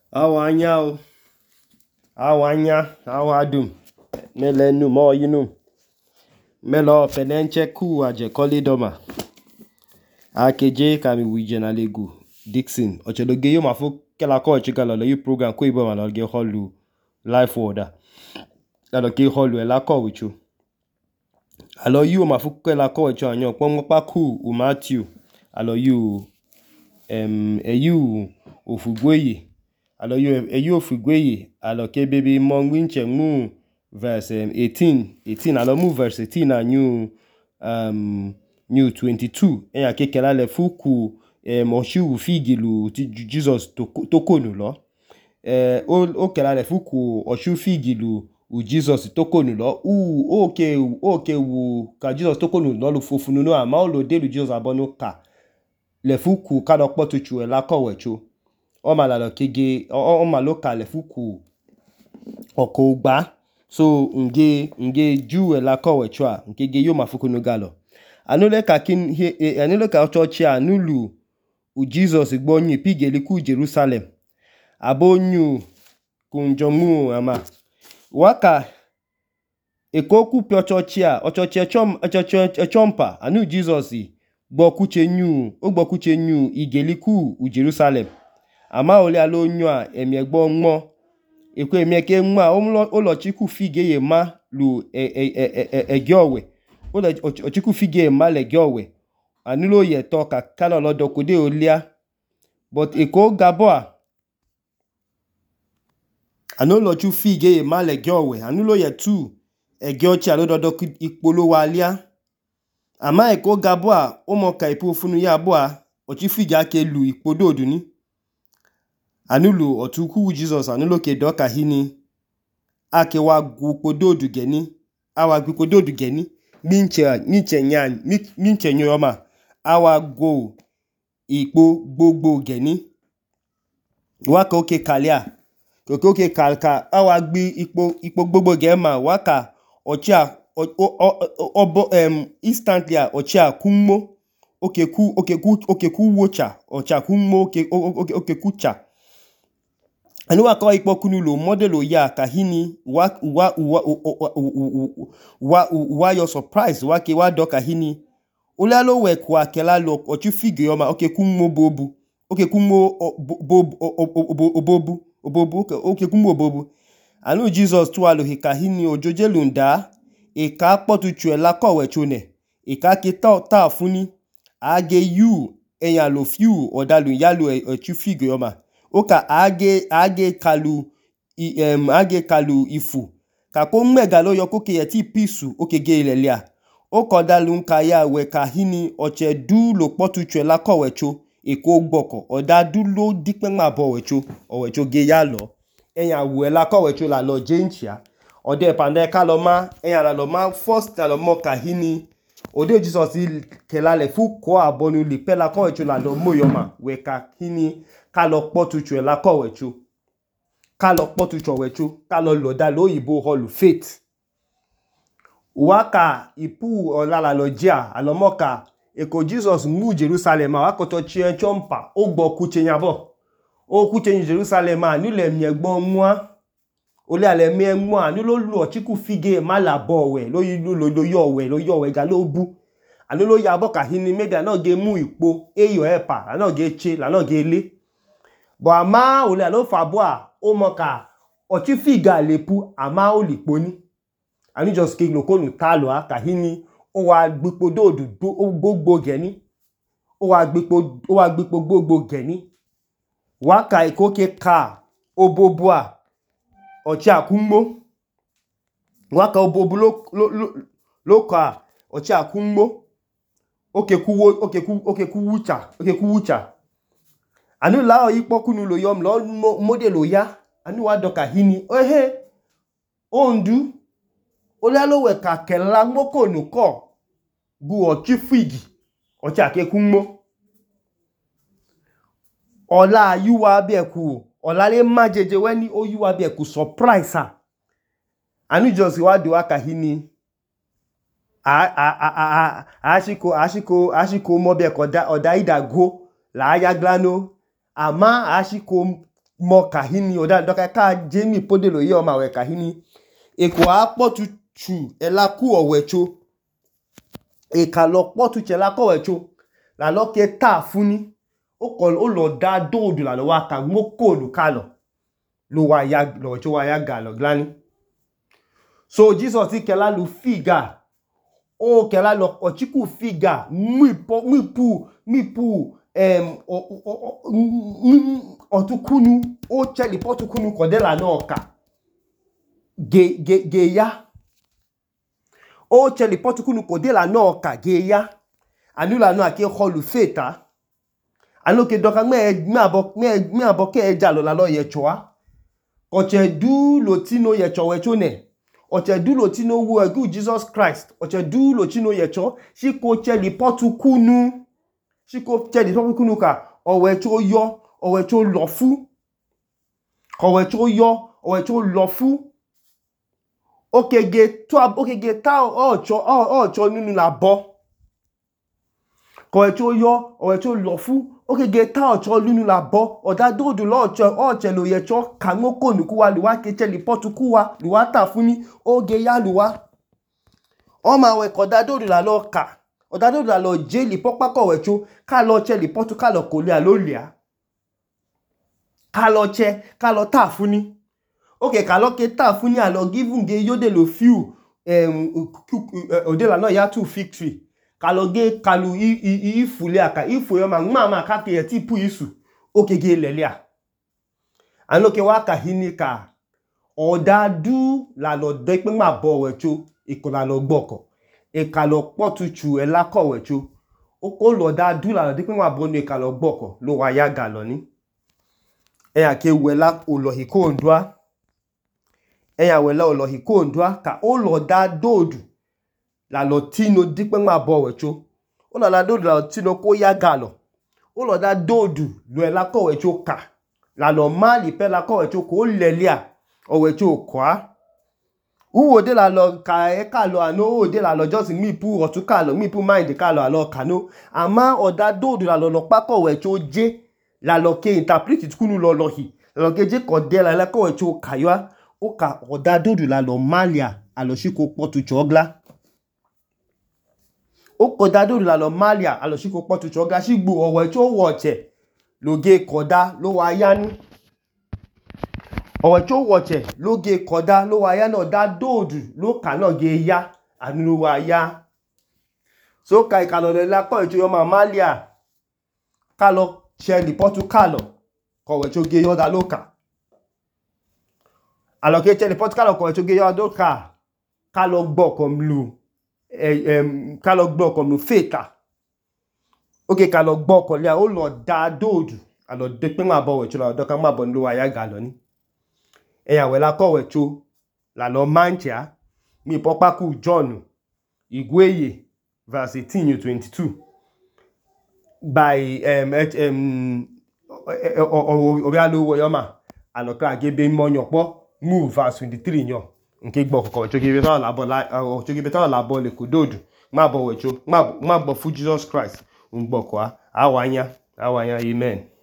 Awanya awadum melenu mo yinu melo penenche ku aje kolidoma akeje kami wije na legu Dixon ochedoge yo mafu kela ko chigala lo yu program ko ibo ma lo ge holu life order la ge holu la ko wichu alo yu mafu kela ko chu anyo pon pa ku u Matthew alo yu eyu ofugweye alo yu ofugweye alo ke baby monginche mu verse 18 alo mu verse 18 na new 22 eya kekela le fuku oshu figilu ti Jesus tokonu lo o kela le fuku oshu figilu u Jesus tokonu lo oke wu ka Jesus tokonu lo lu fofunu no ama o lo de lu Jesus abonu ka le fuku ka do potuchu la kowecho o malalo kege o maloka le fuku oko gba so nge ju la kowecho a nkege yo mafuku no galo anule ka church anulu u Jesus gbonyi pigeli ku Jerusalem abonyu kunjomu ama waka ekoku pio church chompa anu Jesus gbokuche nyu igeliku u Jerusalem ama ole alo nyu a emiegbo nmo ekwe emieke nma olochiku figeye ma lu egiowe ochiku figeye ma le giowe anulo ye to ka kana lo dokode olia but eko gaboa anulo chu figeye ma le giowe anulo ye tu egiochi alo dodo ipolo walia ama eko gaboa omoka ipu funu ya boa ochifiga ke lu ipodo oduni anulu otuku Jesus anulo ke doka hini ake wa gupodo odugeni awa gupodo odugeni minche nyoma awa go ipo gbogbo geni waka oke kalia oke kalka awa gbi ipo gbogbo gema waka ochia instantly ochia kummo oke ku wocha ochia kummo oke kucha anu waka ipo kunulo modelo ya kahini wa your surprise wake wa doka hini ulalo we kwa kela lo ochu figure yoma oke kummo bobu oke kummo obobu anu Jesus tu alo hikahini ojojelu nda eka potuchu ela kowe chone eka ki ta funi age you eyan lo few odalu yalu ochu figure yoma oka age kalu ifu kako mmega lo yokoke yeti pisu okege ilelia okodalu nka ya we kahini oche du lo potuchu ela kowecho eko gboko odadu lo dipe ma bo owecho ge ya lo eyan wu ela kowecho la lo jenchia ode pande ka lo ma eyan la lo ma first la lo mo kahini ode Jesus kela le fu ko abonu li pela kowecho la lo moyoma we kahini ka lo potuchu ela kowecho ka lo potuchu wecho ka lo da lo yibo holu faith waka ipu olala lojia alomoka eko Jesus mu Jerusalem wakoto chie chompa ogbo kuche nyabo o kuche Jerusalem ni le miegbo nwa ole ale mi nwa ni lo lu ochiku fige malabo we lo yo we ga lo bu anu lo yabo ka hini media na ge mu ipo eyo epa na ge che la na ge le bo ama ole alo fabo a o moka ochi figa lepu ama o lipo ni ani just ke lokonu talo aka hini o wa gbipo dodu gbogbo geni o wa gbipo gbogbo geni waka ikoke ka obobua ochi akummo waka obobu lo ka ochi akummo oke kuwucha anu la o ipokunu lo yom lo modelo ya anu wa doka hini ondu olalo we ka kela ngokonu ko gu ochi figi ochi akekummo ola yuwa bieku olale majeje weni o yuwa bieku surprise anu just wa do aka hini ashiko mo bieku oda ida go la aya glano ama ashiko mo kahini oda doka ka jemi podelo ye o ma we kahini eko a potuchu elaku owecho e ka lo potuchu elaku owecho la lo ke ta funi o lo da dodu la lo wa ka ngoko lu kalo lo wa ya lo cho wa ya ga lo glani so Jesus ti kela lu figa o kela lo ochiku figa mipu otukunu o cheli potukunu kodela no ka ge ya o cheli potukunu kodela no ka ge ya anula no ake holu feta anu ke doka me abo ke jalo la lo ye choa o che du lo tino ye chowe chone o che du lo tino wo egu Jesus Christ o che du lo tino ye cho si ko cheli potukunu Shiko chedi so kunu ka owe cho yo owe cho lofu owe cho yo owe cho lofu okege ta o cho ninu la bo owe cho yo owe cho lofu okege ta o cho ninu la bo oda dodu lo cho lo ye cho kanoko nuku wa luwa ke cheli potuku wa luwa ta funi oge ya luwa o ma we koda dodu la lo ka Odado la lo jeli pokpa ko wecho ka lo che li potu ka lo kole alolia ka lo che ka lo ta funi okay ka lo ke ta funi alo give nge yode lo few odela no ya tu fig tree ka lo ge kalu ifule aka ifo yo ma ka ke ti pu isu okay ge lelia ano ke wa ka hinika odadu la lo de pe ma bo wecho ikola lo gboko e ka lo potuchu elakowecho o ko lo da du la de pe wa bonu e ka lo gboko lo wa ya ga lo ni e ya ke wela olohiko ondua e ya wela olohiko ondua ka o lo da dodu la lo tino di pe ma bo wecho o lo da dodu la lo tino ko ya ga lo o lo da dodu lo elakowecho ka la lo mali pe elakowecho ko lelia owecho kwa Uwo de la lo ka lo ano o de la lo just mipu otuka lo mipu mind ka lo alo kano ama oda dodu la lo pako wecho je la lo ke interpret kunu lo lohi la lo ke je ko de la ko wecho kaywa o ka oda dodu la lo malia alo shiko potu chogla o ko da dodu la lo malia alo shiko potu chogla shigbo o wecho woche lo ge koda lo wa yani Owe cho woche lo ge koda lo wa ya no da dodu lo ka no ge ya anu wa ya so kai ka lo la ko echo yo mamalia ka lo cheli portugal ko we cho ge yo da loka alo ke cheli portugal ko we cho ge yo da loka ka lo gbo kom lu ka lo gbo kom lu feta okay ka lo gbo ko le o lo da dodu alo de pe ma bo we cho la do ka ma bo lo wa ya ga lo ni eya wela kowecho la lo mancha mi popaku John Igweye verse 18-22 by obialo woyoma aloka gebe monyopo move verse 23 nyo nke gbo kowecho gebe ta la bo la gebe ta la bo le kododu ma bo wecho ma bo fu Jesus Christ ngbo kwa awanya amen